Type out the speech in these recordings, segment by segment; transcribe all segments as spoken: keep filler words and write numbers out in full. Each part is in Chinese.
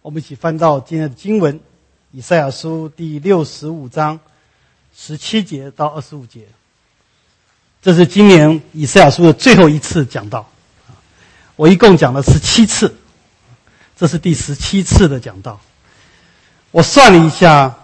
我们一起翻到今天的经文，以赛亚书第六十五章十七节到二十五节。这是今年以赛亚书的最后一次讲道，我一共讲了十七次，这是第十七次的讲道。我算了一下，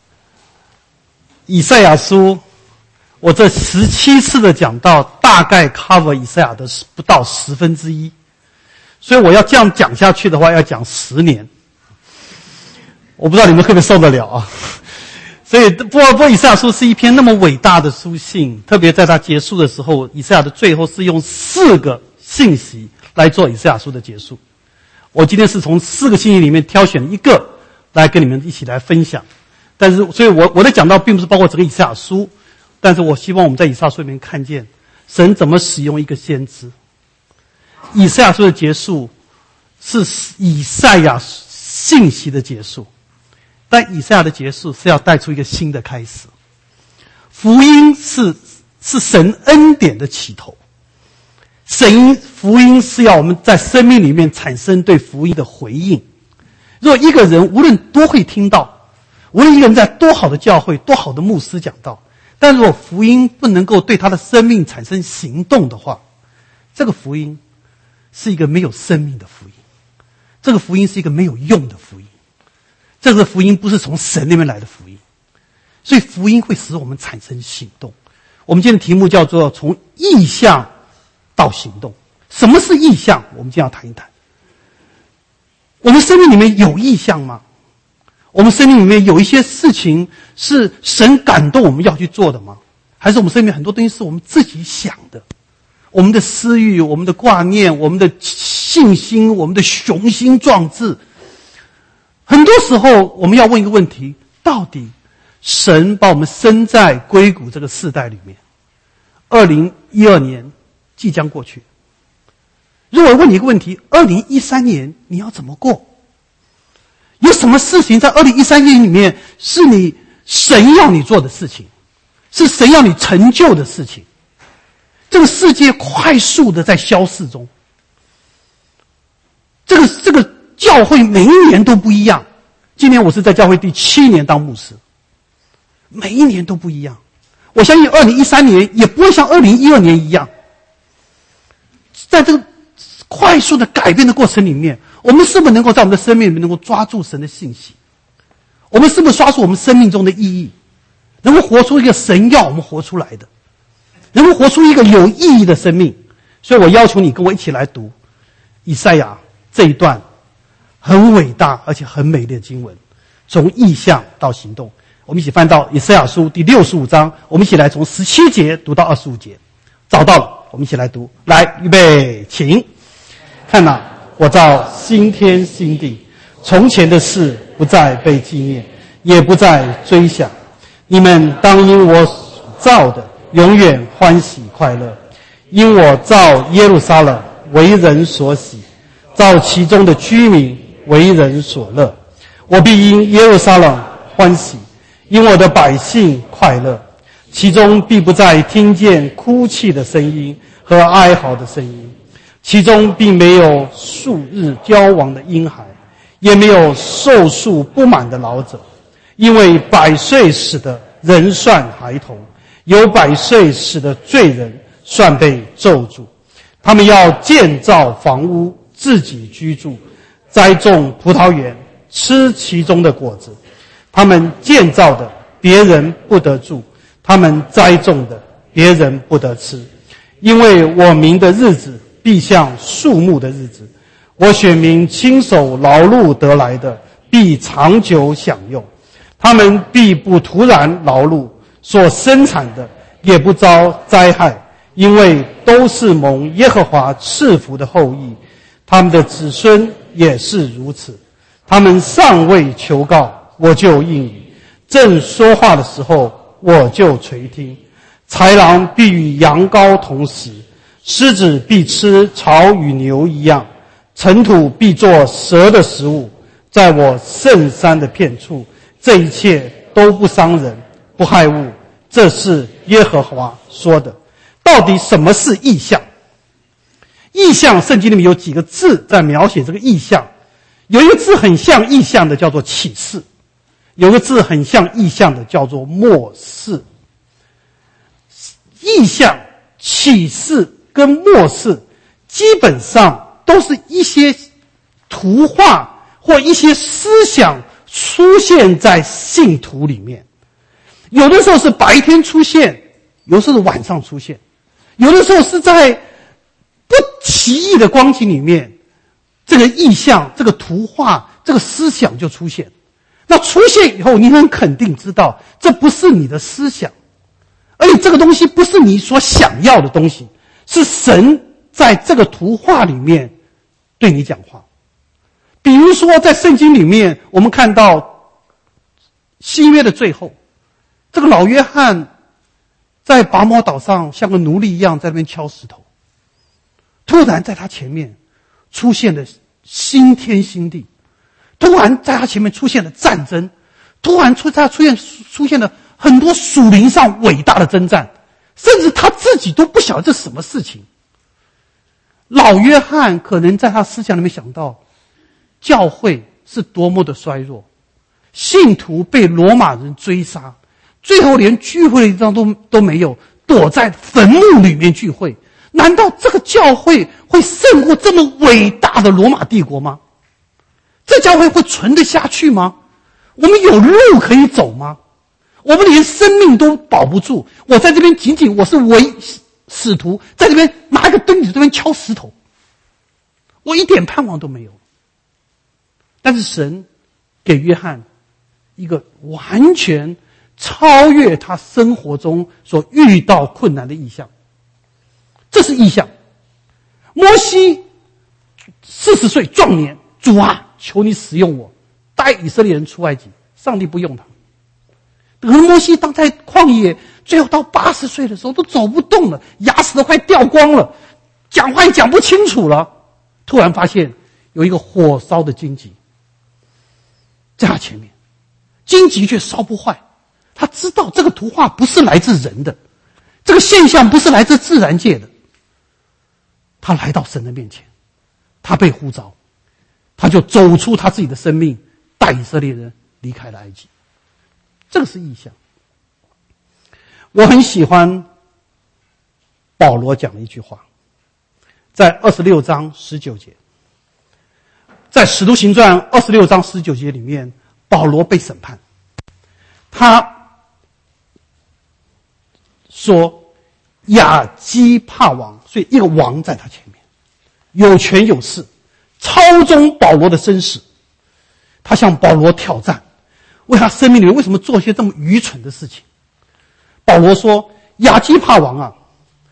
以赛亚书我这十七次的讲道大概 cover 以赛亚的不到十分之一，所以我要这样讲下去的话要讲十年，我不知道你们会不会受得了啊。所以不过不过以赛亚书是一篇那么伟大的书信，特别在它结束的时候，以赛亚的最后是用四个信息来做以赛亚书的结束。我今天是从四个信息里面挑选一个来跟你们一起来分享，但是所以我我的讲道并不是包括整个以赛亚书，但是我希望我们在以赛亚书里面看见神怎么使用一个先知。以赛亚书的结束是以赛亚信息的结束，但以赛亚的结束是要带出一个新的开始。福音是是神恩典的起头，神福音是要我们在生命里面产生对福音的回应。如果一个人无论多会听到，无论一个人在多好的教会多好的牧师讲道，但如果福音不能够对他的生命产生行动的话，这个福音是一个没有生命的福音，这个福音是一个没有用的福音，这个福音不是从神那边来的福音。所以福音会使我们产生行动。我们今天的题目叫做从意象到行动。什么是意象？我们今天要谈一谈。我们生命里面有意象吗？我们生命里面有一些事情是神感动我们要去做的吗？还是我们生命很多东西是我们自己想的？我们的私欲，我们的挂念，我们的信心，我们的雄心壮志。很多时候我们要问一个问题，到底神把我们生在硅谷这个世代里面，二零一二年即将过去，如果问你一个问题，二零一三年你要怎么过？有什么事情在二零一三年里面是你神要你做的事情，是神要你成就的事情？这个世界快速的在消逝中，这个这个教会每一年都不一样。今年我是在教会第七年当牧师，每一年都不一样。我相信二零一三年也不会像二零一二年一样。在这个快速的改变的过程里面，我们是不是能够在我们的生命里面能够抓住神的信息？我们是不是抓住我们生命中的意义，能够活出一个神要我们活出来的，能够活出一个有意义的生命？所以我要求你跟我一起来读以赛亚这一段很伟大而且很美丽的经文，从意象到行动。我们一起翻到以赛亚书第六十五章，我们一起来从十七节读到二十五节。找到了，我们一起来读。来，预备，请看哪，我造新天新地，从前的事不再被纪念，也不再追想。你们当因我所造的永远欢喜快乐，因我造耶路撒冷为人所喜，造其中的居民为人所乐。我必因耶路撒冷欢喜，因我的百姓快乐，其中必不再听见哭泣的声音和哀嚎的声音，其中并没有数日交亡的婴孩，也没有寿数不满的老者，因为百岁死的人算孩童，有百岁死的罪人算被咒诅。他们要建造房屋，自己居住，栽种葡萄园，吃其中的果子。他们建造的别人不得住，他们栽种的别人不得吃。因为我民的日子必像树木的日子，我选民亲手劳碌得来的必长久享用。他们必不突然劳碌，所生产的也不遭灾害，因为都是蒙耶和华赐福的后裔。他们的子孙也是如此。他们尚未求告，我就应允；正说话的时候，我就垂听。豺狼必与羊羔同食，狮子必吃草与牛一样，尘土必作蛇的食物。在我圣山的遍处，这一切都不伤人，不害物。这是耶和华说的。到底什么是意象？意象，圣经里面有几个字在描写这个意象。 有一个字很像意象的叫做启示，有个字很像意象的叫做默示。意象、启示跟默示基本上都是一些图画或一些思想出现在信徒里面，有的时候是白天出现，有的时候是晚上出现，有的时候是在不奇异的光景里面，这个意象、这个图画、这个思想就出现。那出现以后，你很肯定知道这不是你的思想，而且这个东西不是你所想要的东西，是神在这个图画里面对你讲话。比如说在圣经里面，我们看到新约的最后，这个老约翰在拔摩岛上像个奴隶一样在那边敲石头，突然在他前面出现了新天新地，突然在他前面出现了战争，突然出他出现出现了很多属灵上伟大的征战，甚至他自己都不晓得这是什么事情。老约翰可能在他思想里面想到，教会是多么的衰弱，信徒被罗马人追杀，最后连聚会的地方都都没有，躲在坟墓里面聚会。难道这个教会会胜过这么伟大的罗马帝国吗？这教会会存得下去吗？我们有路可以走吗？我们连生命都保不住，我在这边仅仅我是伪使徒，在这边拿一个钉子这边敲石头，我一点盼望都没有。但是神给约翰一个完全超越他生活中所遇到困难的意象，这是意象。摩西四十岁壮年，主啊，求你使用我，带以色列人出埃及。上帝不用他。可是摩西当在旷野，最后到八十岁的时候都走不动了，牙齿都快掉光了，讲话也讲不清楚了。突然发现有一个火烧的荆棘在他前面，荆棘却烧不坏。他知道这个图画不是来自人的，这个现象不是来自自然界的。他来到神的面前，他被呼召，他就走出他自己的生命，带以色列人离开了埃及。这个是意象。我很喜欢保罗讲的一句话，在二十六章十九节，在使徒行传二十六章十九节里面，保罗被审判，他说亚基帕王，所以一个王在他前面，有权有势，操纵保罗的生死。他向保罗挑战，为他生命里面为什么做些这么愚蠢的事情。保罗说，亚基帕王啊，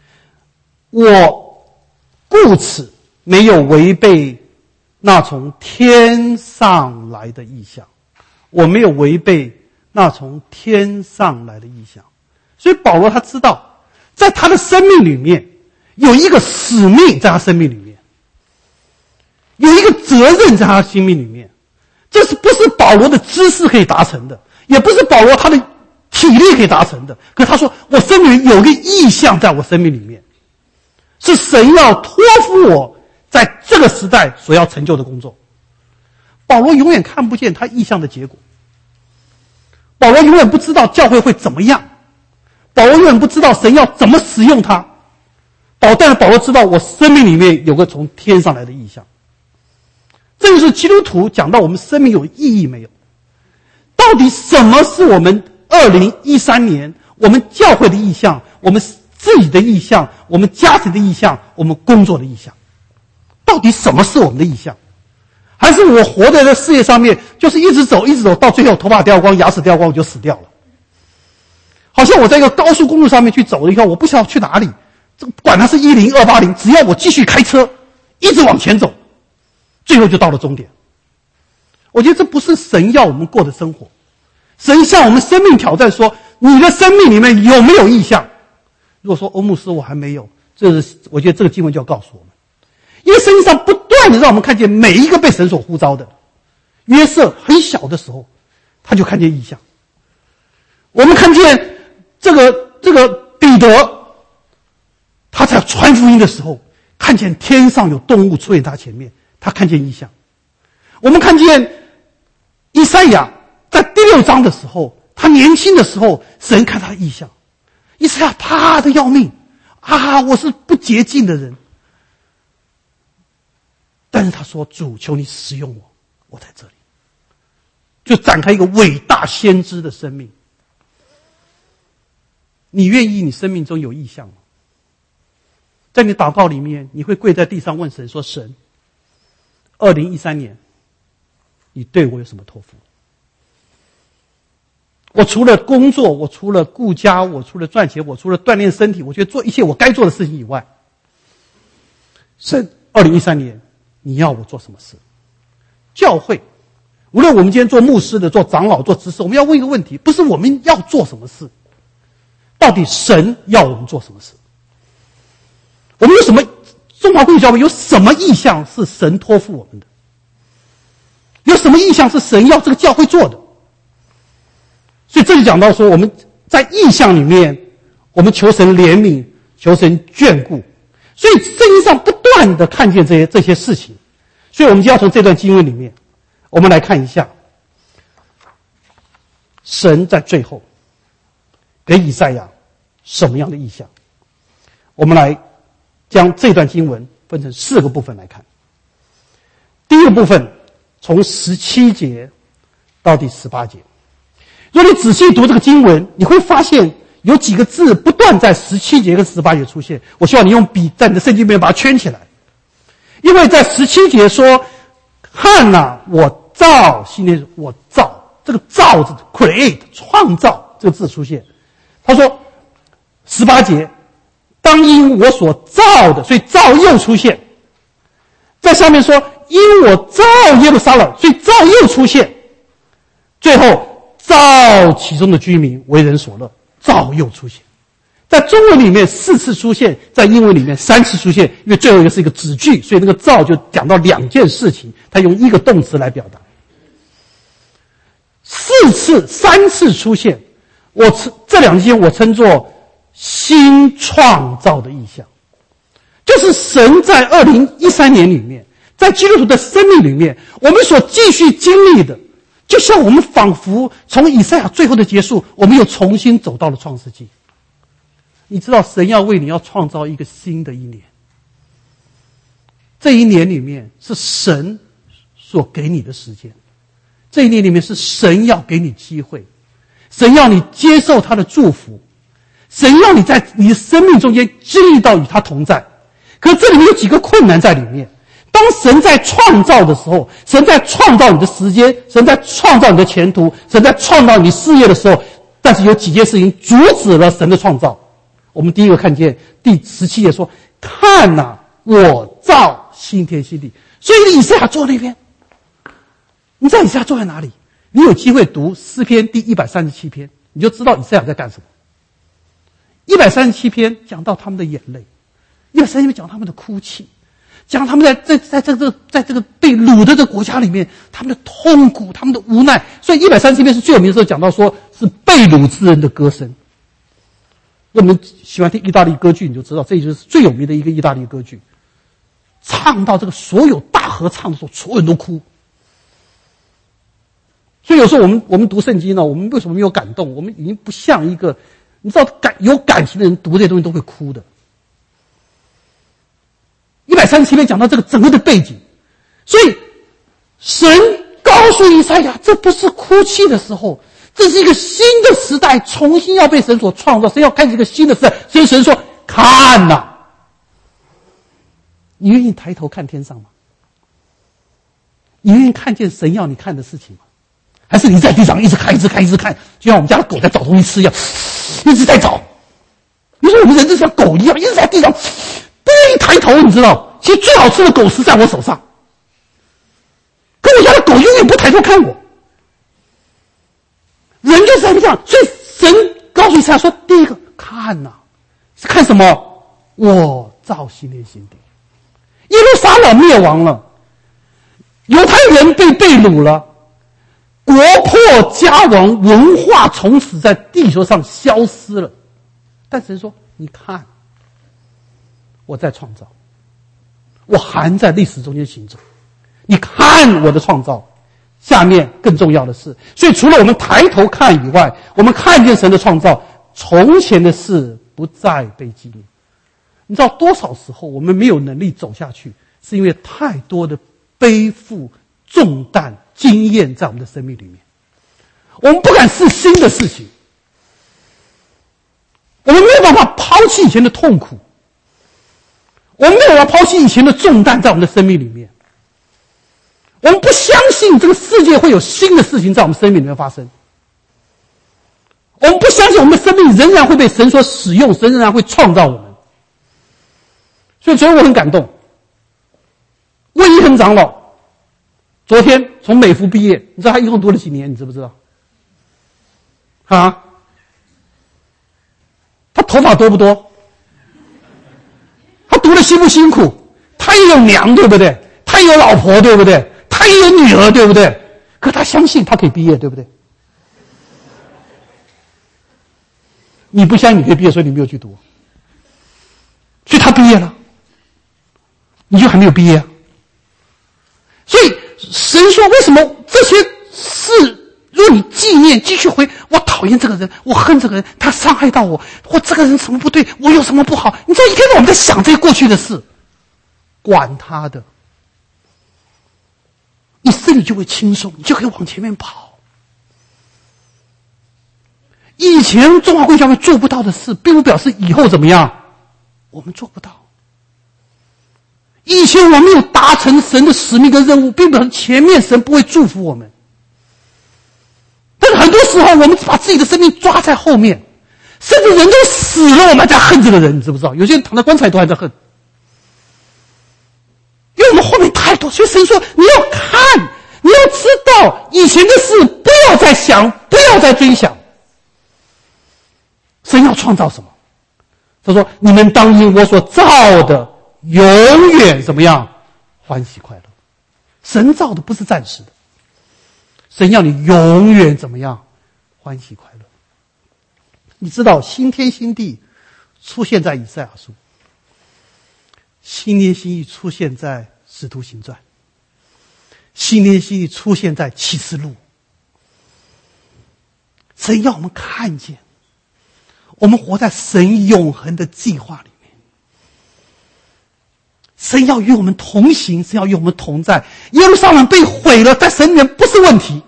我故此没有违背那从天上来的意象，我没有违背那从天上来的意象。所以保罗他知道，在他的生命里面有一个使命，在他生命里面有一个责任，在他生命里面，这是不是保罗的知识可以达成的，也不是保罗他的体力可以达成的。可是他说，我生命里有个意象在我生命里面，是神要托付我在这个时代所要成就的工作。保罗永远看不见他意象的结果，保罗永远不知道教会会怎么样，保罗永远不知道神要怎么使用他。保但是保罗知道，我生命里面有个从天上来的意象。这就是基督徒讲到我们生命有意义没有，到底什么是我们二零一三年我们教会的意象，我们自己的意象，我们家庭的意象，我们工作的意象，到底什么是我们的意象？还是我活在这世界上面，就是一直走一直走，到最后头发掉光，牙齿掉光，我就死掉了。好像我在一个高速公路上面去走了以后，我不晓得去哪里，管它是一零二八零，只要我继续开车一直往前走，最后就到了终点。我觉得这不是神要我们过的生活。神向我们生命挑战说，你的生命里面有没有意象？如果说欧牧师我还没有，这是我觉得这个经文就要告诉我们，因为圣经上不断的让我们看见每一个被神所呼召的。约瑟很小的时候他就看见异象，我们看见这个这个彼得，他在传福音的时候看见天上有动物出现他前面，他看见异象。 我们看见以赛亚在第六章的时候，他年轻的时候，神看他的异象。以赛亚怕得要命啊，我是不洁净的人。但是他说，主求你使用我，我在这里。就展开一个伟大先知的生命。你愿意你生命中有异象吗？在你祷告里面，你会跪在地上问神说，神，二零一三年你对我有什么托付？我除了工作，我除了顾家，我除了赚钱，我除了锻炼身体，我觉得做一切我该做的事情以外，神，二零一三年你要我做什么事？教会，无论我们今天做牧师的，做长老，做执事，我们要问一个问题，不是我们要做什么事，到底神要我们做什么事？我们有什么，中华会教会有什么意向是神托付我们的？有什么意向是神要这个教会做的？所以这里讲到说，我们在意向里面，我们求神怜悯，求神眷顾。所以圣经上不断的看见这些这些事情。所以我们就要从这段经文里面，我们来看一下，神在最后给以赛亚什么样的意象。我们来将这段经文分成四个部分来看。第一个部分从十七节到第十八节。如果你仔细读这个经文，你会发现有几个字不断在十七节跟十八节出现。我希望你用笔在你的圣经里面把它圈起来。因为在十七节说，看哪，我造，新年我造，这个造字 create 创造这个字出现。他说十八节，当因我所造的，所以造又出现。在下面说，因我造耶路撒冷，所以造又出现。最后造其中的居民为人所乐，造又出现。在中文里面四次出现，在英文里面三次出现，因为最后一个是一个子句，所以那个造就讲到两件事情，他用一个动词来表达。四次三次出现，我这两件我称作新创造的意象，就是神在二零一三年里面，在基督徒的生命里面，我们所继续经历的，就像我们仿佛从以赛亚最后的结束，我们又重新走到了创世纪。你知道神要为你要创造一个新的一年，这一年里面是神所给你的时间，这一年里面是神要给你机会，神要你接受他的祝福，神要你在你的生命中间经历到与他同在。可是这里面有几个困难在里面。当神在创造的时候，神在创造你的时间，神在创造你的前途，神在创造你事业的时候，但是有几件事情阻止了神的创造。我们第一个看见第十七节说，看哪、啊，我造新天新地。所以以赛亚坐那边，你知道以赛亚坐在哪里？你有机会读诗篇第一百三十七篇，你就知道以赛亚在干什么。一百三十七篇讲到他们的眼泪，一百三十七篇讲他们的哭泣，讲他们在在在这个在这个被掳的这个国家里面，他们的痛苦，他们的无奈。所以一百三十七篇是最有名的时候，讲到说是被掳之人的歌声。我们喜欢听意大利歌剧，你就知道这就是最有名的一个意大利歌剧。唱到这个所有大合唱的时候，所有人都哭。所以有时候我们我们读圣经呢，我们为什么没有感动？我们已经不像一个，你知道感有感情的人读这些东西都会哭的。一百三十七篇讲到这个整个的背景，所以神告诉以赛亚，这不是哭泣的时候。这是一个新的时代，重新要被神所创造，神要开启一个新的时代。所以神说，看哪、啊，你愿意抬头看天上吗？你愿意看见神要你看的事情吗？还是你在地上一直看一直看一直看，就像我们家的狗在找东西吃一样，一直在找。你说我们人就像狗一样，一直在地上不愿意抬头。你知道，其实最好吃的狗食在我手上，可我家的狗永远不抬头看我。人就是这样，所以神告诉以赛亚说，第一个看哪、啊，是看什么？我造新天新地。耶路撒冷灭亡了，犹太人被被掳了，国破家亡，文化从此在地球上消失了。但神说，你看，我在创造，我还在历史中间行走。 你看我的创造。下面更重要的是，所以除了我们抬头看以外，我们看见神的创造，从前的事不再被纪念。你知道多少时候我们没有能力走下去，是因为太多的背负重担经验在我们的生命里面，我们不敢试新的事情，我们没有办法抛弃以前的痛苦，我们没有办法抛弃以前的重担在我们的生命里面，我们不相信这个世界会有新的事情在我们生命里面发生，我们不相信我们的生命仍然会被神所使用，神仍然会创造我们。所以昨天我很感动，魏一恒长老昨天从美孚毕业，你知道他一共读了几年？你知不知道？啊？他头发多不多？他读的辛不辛苦？他也有娘，对不对？他也有老婆，对不对？他也有女儿，对不对？可他相信他可以毕业，对不对？你不相信你可以毕业，所以你没有去读，所以他毕业了，你就还没有毕业啊。所以神说，为什么这些事若你纪念，继续回，我讨厌这个人，我恨这个人，他伤害到我，或这个人什么不对，我有什么不好？你知道一天到晚我们在想这些过去的事，管他的，你心里就会轻松，你就可以往前面跑。以前中华贵教会做不到的事，并不表示以后怎么样，我们做不到。以前我们没有达成神的使命跟任务，并不表示前面神不会祝福我们。但是很多时候，我们把自己的生命抓在后面，甚至人都死了，我们还在恨这个人，你知不知道？有些人躺在棺材都还在恨，因为我们后面太多。所以神说，你要看，你要知道以前的事，不要再想，不要再追想。神要创造什么？他说：“你们当因我所造的永远怎么样欢喜快乐。”神造的不是暂时的，神要你永远怎么样欢喜快乐。你知道新天新地出现在以赛亚书，新天新地出现在使徒行传，新天新地出现在启示录。神要我们看见，我们活在神永恒的计划里面，神要与我们同行，神要与我们同在。耶路撒冷被毁了，在神里面不是问题。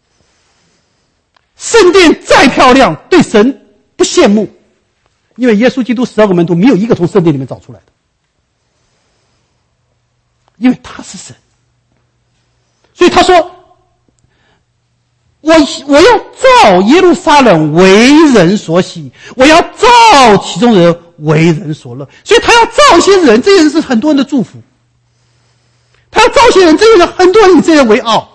圣殿再漂亮，对神不羡慕，因为耶稣基督十二个门徒没有一个从圣殿里面找出来的，因为他是神。所以他说，我我要造耶路撒冷为人所喜，我要造其中人为人所乐。所以他要造一些人，这些人是很多人的祝福。他要造一些人，这些人很多人以这些人为傲。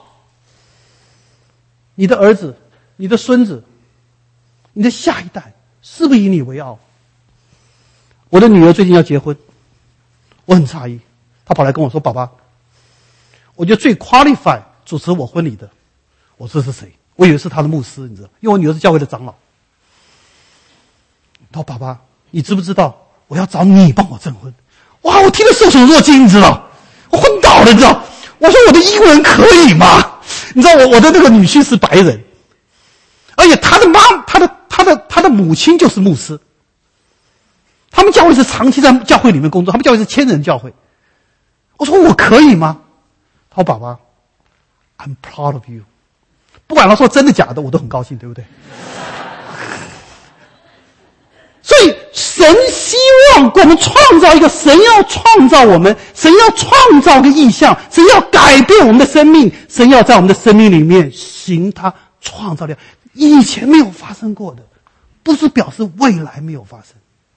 你的儿子，你的孙子，你的下一代，是不是以你为傲？我的女儿最近要结婚，我很诧异，她跑来跟我说：“爸爸，我觉得最 qualify 主持我婚礼的。”我说是谁？我以为是他的牧师，你知道，因为我女儿是教会的长老。他说：“爸爸，你知不知道我要找你帮我证婚？”哇，我听得受宠若惊，你知道，我昏倒了，你知道。我说我的英文可以吗？你知道我我的那个女婿是白人，而且他的妈，他的他的他的母亲就是牧师。他们教会是长期在教会里面工作，他们教会是千人教会。我说我可以吗？他说：“爸爸 ，I'm proud of you。”不管他说真的假的，我都很高兴，对不对？所以神希望给我们创造一个，神要创造我们，神要创造个意象，神要改变我们的生命，神要在我们的生命里面行他创造力，以前没有发生过的，不是表示未来没有发生。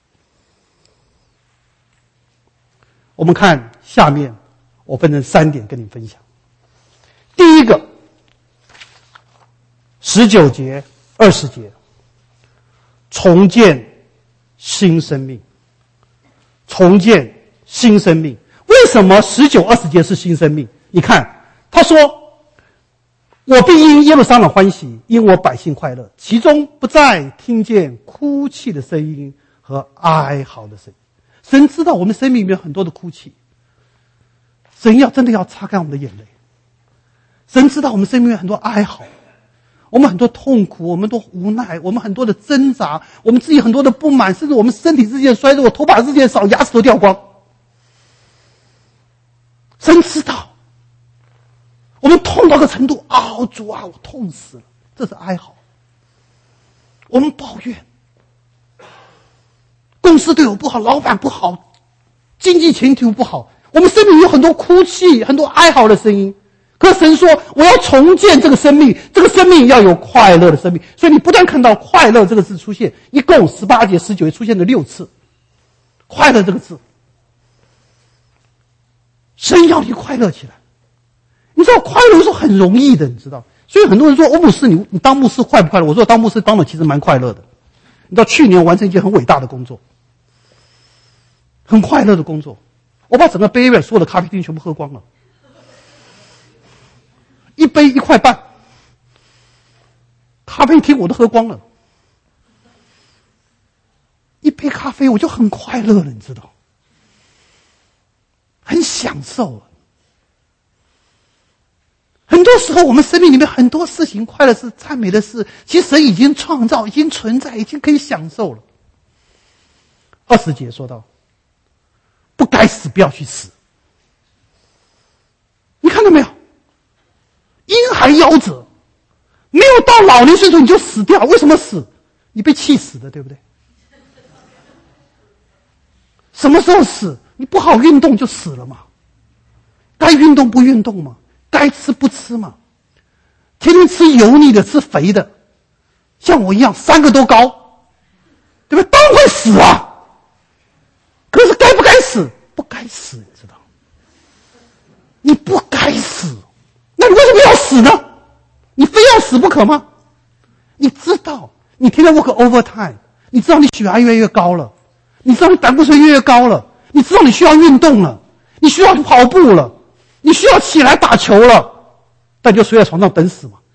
我们看下面，我分成三点跟你分享。第一个，十九节、二十节，重建新生命，重建新生命。为什么十九、二十节是新生命？你看，他说：“我必因耶路撒冷欢喜，因我百姓快乐，其中不再听见哭泣的声音和哀嚎的声音。”神知道我们生命里面有很多的哭泣，神要真的要擦干我们的眼泪。 神知道我们生命有很多哀嚎，我们很多痛苦，我们多无奈，我们很多的挣扎，我们自己很多的不满，甚至我们身体日渐衰弱，头发日渐少，牙齿都掉光。神知道我们痛到个程度，哦，主啊，我痛死了，这是哀嚎。我们抱怨公司对我不好，老板不好，经济前途不好，我们生命有很多哭泣，很多哀嚎的声音。可是神说我要重建这个生命，这个生命要有快乐的生命。所以你不断看到快乐这个字出现，一共十八节十九节出现了六次快乐这个字。神要你快乐起来，你知道快乐是很容易的，你知道。所以很多人说欧牧师，你你当牧师快不快乐？我说当牧师当的其实蛮快乐的。你知道去年我完成一件很伟大的工作，很快乐的工作，我把整个杯院所有的咖啡厅全部喝光了，一杯一块半，咖啡厅我都喝光了，一杯咖啡我就很快乐了，你知道，很享受了。很多时候我们生命里面很多事情，快乐是赞美的事，其实神已经创造，已经存在，已经可以享受了。二十节说到不该死不要去死，你看到没有？婴孩夭折，没有到老年岁数你就死掉，为什么死？你被气死的，对不对？什么时候死？你不好运动就死了嘛，该运动不运动嘛，该吃不吃嘛，天天吃油腻的，吃肥的，像我一样三个都高，对不对？当然会死啊。可是该不该死？不该死，你知道，你不该死，那你为什么要死呢？你非要死不可吗？你知道你天天 work overtime， 你知道你血压越来越高了，你知道你胆固醇越来越高了，你知道你需要运动了，你需要跑步了，你需要起来打球了，但你就睡在床上等死嘛。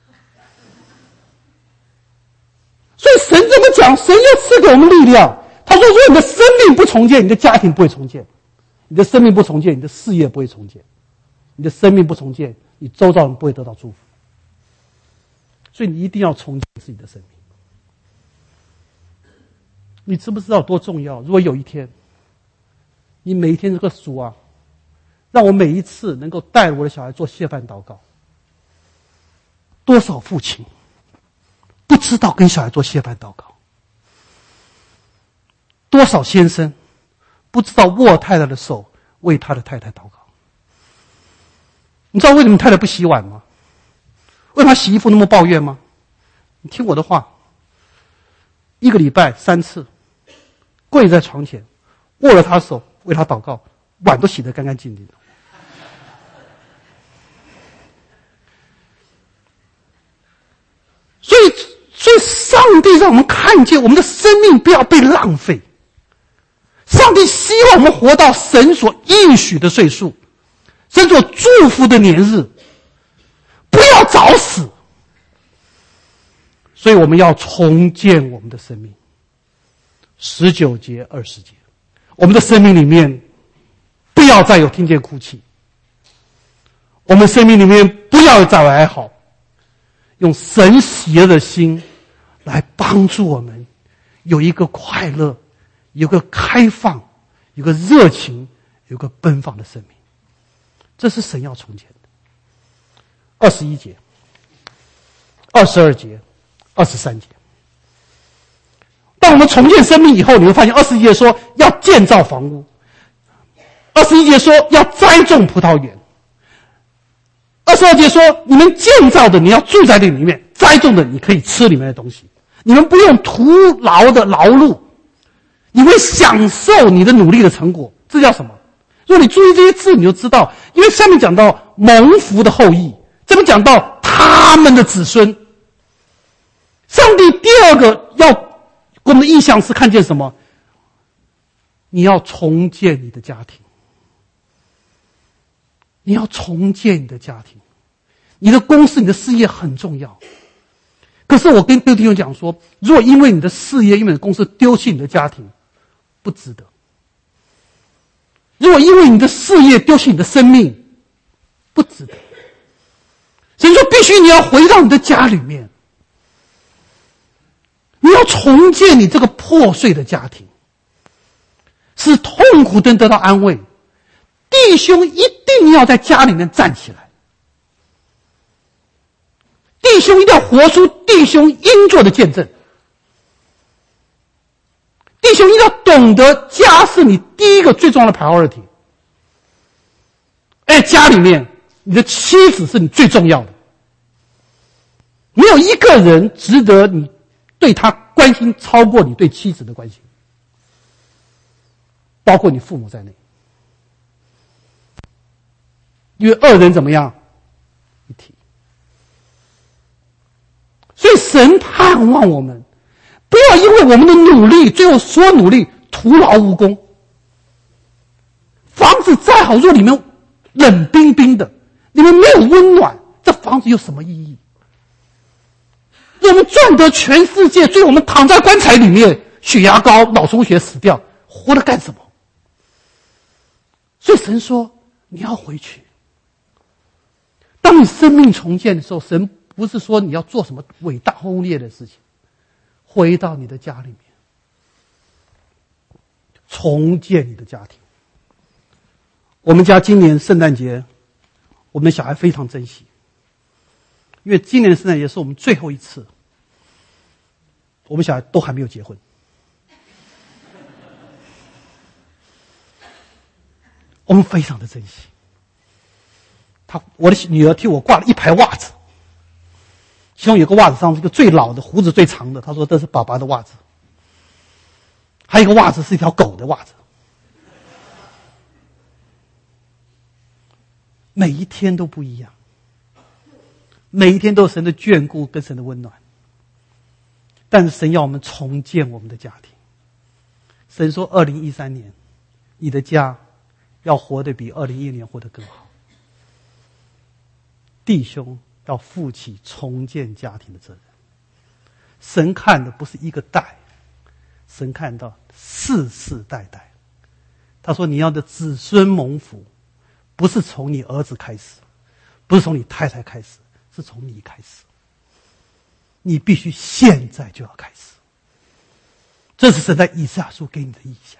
所以神这么讲，神要赐给我们力量。他说，如果你的生命不重建，你的家庭不会重建，你的生命不重建，你的事业不会重建，你的生命不重建，你周遭人不会得到祝福。所以你一定要重建自己的生命。你知不知道多重要？如果有一天你每一天这个主啊，让我每一次能够带我的小孩做谢饭祷告，多少父亲不知道跟小孩做谢饭祷告，多少先生不知道握太太的手为他的太太祷告。你知道为什么太太不洗碗吗？为什么洗衣服那么抱怨吗？你听我的话，一个礼拜三次跪在床前握了他手为他祷告，碗都洗得干干净净的。所以所以上帝让我们看见我们的生命不要被浪费。上帝希望我们活到神所应许的岁数，神所祝福的年日，不要早死。所以我们要重建我们的生命。十九节二十节，我们的生命里面不要再有听见哭泣，我们生命里面不要再有哀嚎，用神喜悦的心来帮助我们有一个快乐，有个开放，有个热情，有个奔放的生命。这是神要重建的。二十一节、二十二节、二十三节。当我们重建生命以后，你会发现二十一节说要建造房屋，二十一节说要栽种葡萄园，二十二节说你们建造的你要住在这里面，栽种的你可以吃里面的东西，你们不用徒劳的劳碌，你会享受你的努力的成果。这叫什么？如果你注意这些字，你就知道，因为下面讲到蒙福的后裔，这边讲到他们的子孙。上帝第二个要给我们的意向是看见什么？你要重建你的家庭，你要重建你的家庭，你的公司、你的事业很重要。可是我跟各位弟兄讲说，如果因为你的事业、因为你的公司丢弃你的家庭，不值得。如果因为你的事业丢弃你的生命，不值得。所以说须你要回到你的家里面，你要重建你这个破碎的家庭，使痛苦的人得到安慰。弟兄一定要在家里面站起来，弟兄一定要活出弟兄应做的见证，弟兄一定要懂得家是你第一个最重要的 priority。 在家里面，你的妻子是你最重要的，没有一个人值得你对他关心超过你对妻子的关心，包括你父母在内。因为二人怎么样？一体。所以神盼望我们不要因为我们的努力，最后所有努力徒劳无功。房子再好，若里面冷冰冰的，里面没有温暖，这房子有什么意义？我们赚得全世界，最后我们躺在棺材里面，血压高，脑出血死掉，活了干什么？所以神说你要回去。当你生命重建的时候，神不是说你要做什么伟大轰烈的事情，回到你的家里面，重建你的家庭。我们家今年圣诞节，我们的小孩非常珍惜，因为今年的圣诞节是我们最后一次，我们小孩都还没有结婚。我们非常的珍惜。他我的女儿替我挂了一排袜子，其中有个袜子上是一个最老的，胡子最长的，她说这是爸爸的袜子。还有一个袜子是一条狗的袜子。每一天都不一样，每一天都有神的眷顾跟神的温暖。但是神要我们重建我们的家庭。神说二零一三年你的家要活得比二零一一年活得更好。弟兄要负起重建家庭的责任。神看的不是一个代，神看到世世代代。他说你要的子孙蒙福，不是从你儿子开始，不是从你太太开始，是从你开始。你必须现在就要开始。这是神在以赛亚书给你的意象。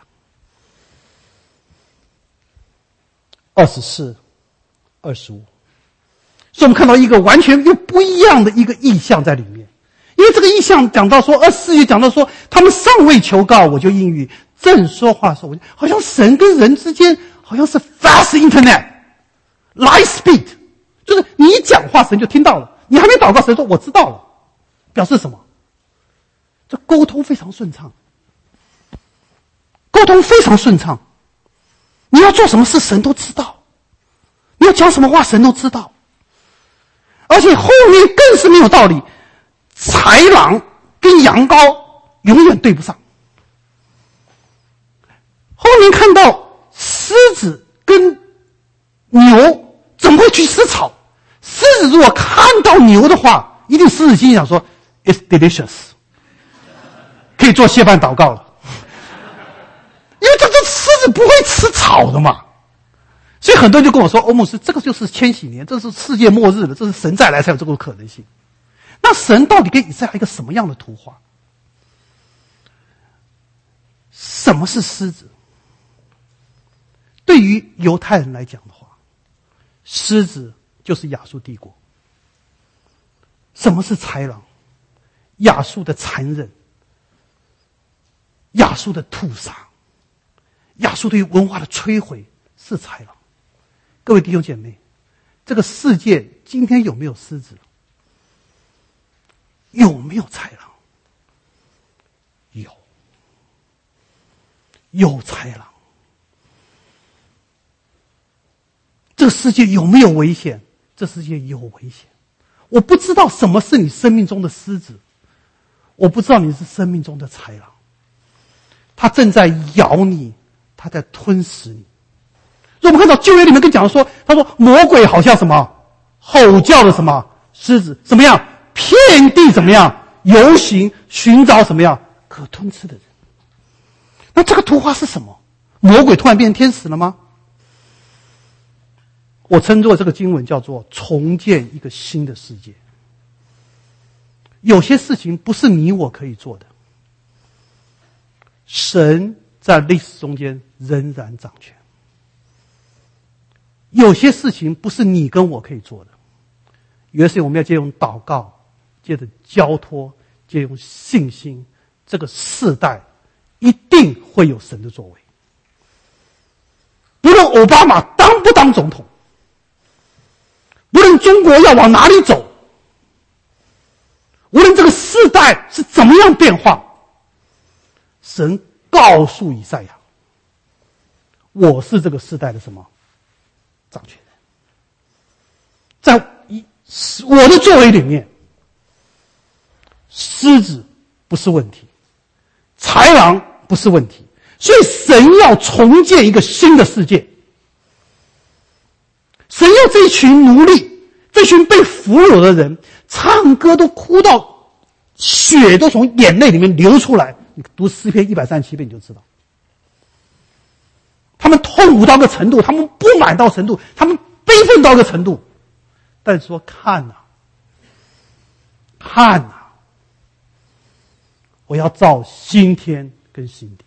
二十四、二十五，所以我们看到一个完全又不一样的一个意象在里面。因为这个意象讲到说，二十四节讲到说，他们尚未求告，我就应允；正说话的时候，我就好像神跟人之间好像是 fast internet、light speed， 就是你一讲话，神就听到了；你还没祷告，神说我知道了，表示什么？这沟通非常顺畅，沟通非常顺畅。你要做什么事，神都知道；你要讲什么话，神都知道。而且后面更是没有道理，豺狼跟羊羔永远对不上。后面看到狮子跟牛怎么会去吃草？狮子如果看到牛的话，一定狮子心想说 It's delicious， 可以做谢饭祷告了。因为这个狮子不会吃草的嘛。所以很多人就跟我说，欧牧师，这个就是千禧年，这是世界末日了，这是神再来才有这个可能性。那神到底给以赛亚一个什么样的图画？什么是狮子？对于犹太人来讲的话，狮子就是亚述帝国。什么是豺狼？亚述的残忍，亚述的屠杀，亚述对于文化的摧毁是豺狼。各位弟兄姐妹，这个世界今天有没有狮子？有没有豺狼？有，有豺狼。这个世界有没有危险？这世界有危险。我不知道什么是你生命中的狮子，我不知道你是生命中的豺狼。它正在咬你，它在吞噬你。所以我们看到旧约里面跟讲说，他说魔鬼好像什么吼叫的什么狮子，怎么样遍地怎么样游行，寻找什么样可吞吃的人。那这个图画是什么？魔鬼突然变天使了吗？ 我称作这个经文叫做重建一个新的世界。有些事情不是你我可以做的，神在历史中间仍然掌权。有些事情不是你跟我可以做的，有些事情我们要借用祷告，借着交托，借用信心，这个世代一定会有神的作为。不论奥巴马当不当总统，无论中国要往哪里走，无论这个世代是怎么样变化，神告诉以赛亚，我是这个世代的什么掌权人。在我的作为里面，狮子不是问题，豺狼不是问题，所以神要重建一个新的世界。神要这群奴隶，这群被俘虏的人，唱歌都哭到血都从眼泪里面流出来。你读诗篇一百三十七遍你就知道，他们痛苦到个程度，他们不满到程度，他们悲愤到个程度，但是说看啊看啊，我要造新天跟新地。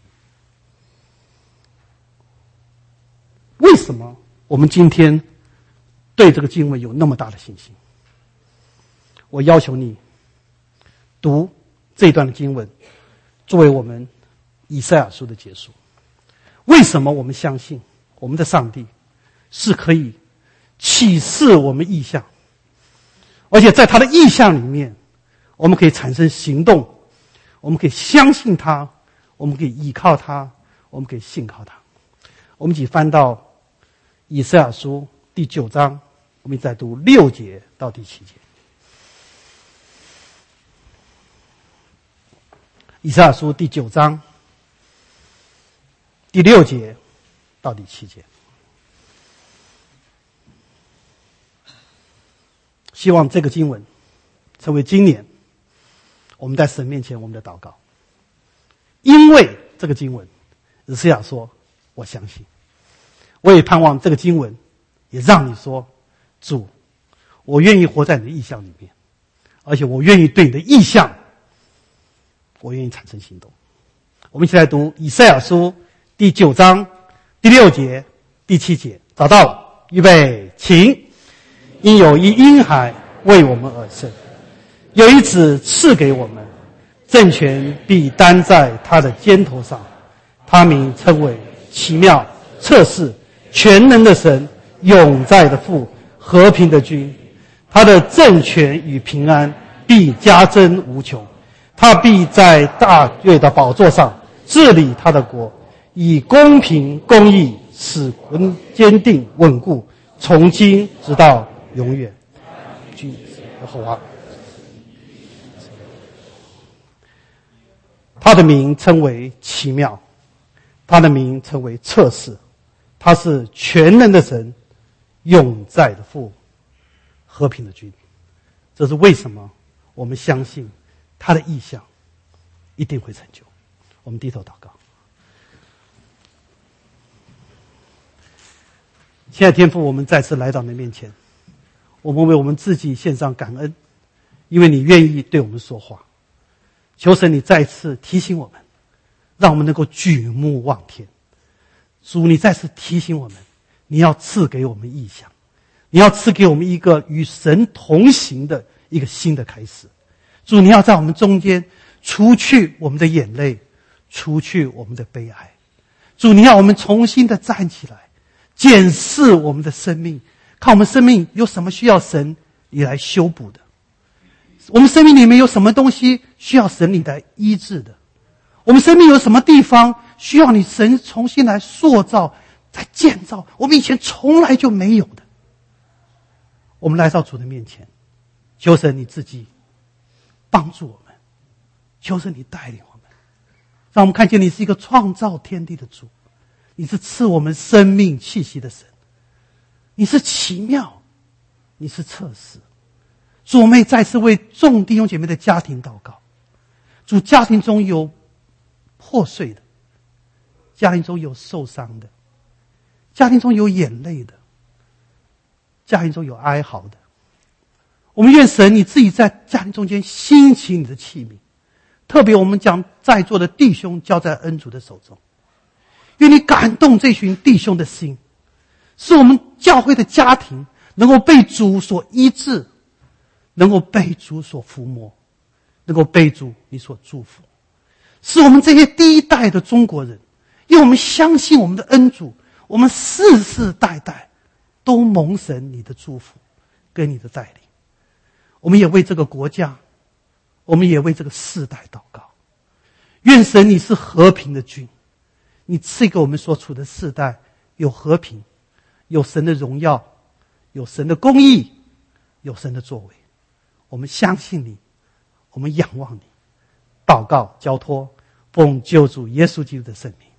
为什么我们今天对这个经文有那么大的信心？我要求你读这一段的经文，作为我们以赛亚书的结束。为什么我们相信我们的上帝是可以启示我们意象，而且在他的意象里面，我们可以产生行动，我们可以相信他，我们可以依靠他，我们可以信靠他。我们一起翻到以赛亚书第九章，我们再读六节到第七节。以赛亚书第九章第六节到第七节。希望这个经文成为今年我们在神面前我们的祷告。因为这个经文，以赛亚说我相信，我也盼望这个经文也让你说，主，我愿意活在你的意象里面，而且我愿意对你的意象，我愿意产生行动。我们一起来读以赛亚书第九章第六节第七节。找到了，预备请。因有一婴孩为我们而生，有一子赐给我们，政权必担在他的肩头上，他名称为奇妙、策士、全能的神，永在的父，和平的君。他的政权与平安必加增无穷，他必在大卫的宝座上治理他的国，以公平公义使国坚定稳固，从今直到永远。君耶和华，他的名称为奇妙，他的名称为策士，他是全能的神，永在的父，和平的君。这是为什么我们相信他的意象一定会成就。我们低头祷告。亲爱的天父，我们再次来到你的面前，我们为我们自己献上感恩，因为你愿意对我们说话。求神你再次提醒我们，让我们能够举目望天。主，你再次提醒我们，你要赐给我们意象，你要赐给我们一个与神同行的一个新的开始。主，你要在我们中间除去我们的眼泪，除去我们的悲哀。主，你要我们重新的站起来，检视我们的生命，看我们生命有什么需要神你来修补的，我们生命里面有什么东西需要神你来医治的，我们生命有什么地方需要你神重新来塑造再建造，我们以前从来就没有的。我们来到主的面前，求神你自己帮助我们，求神你带领我们，让我们看见你是一个创造天地的主，你是赐我们生命气息的神，你是奇妙，你是策士。主，我们也再次为众弟兄姐妹的家庭祷告。主，家庭中有破碎的，家庭中有受伤的，家庭中有眼泪的。 家庭中有哀嚎的，我们愿神你自己在家庭中间兴起你的器皿，特别我们将在座的弟兄交在恩主的手中，愿你感动这群弟兄的心，使我们教会的家庭能够被主所医治，能够被主所抚摸，能够被主你所祝福，使我们这些第一代的中国人，因为我们相信我们的恩主，我们世世代代都蒙神你的祝福跟你的带领。我们也为这个国家，我们也为这个世代祷告，愿神你是和平的君，你赐给我们所处的世代有和平，有神的荣耀，有神的公义，有神的作为。我们相信你，我们仰望你，祷告交托，奉救主耶稣基督的圣名。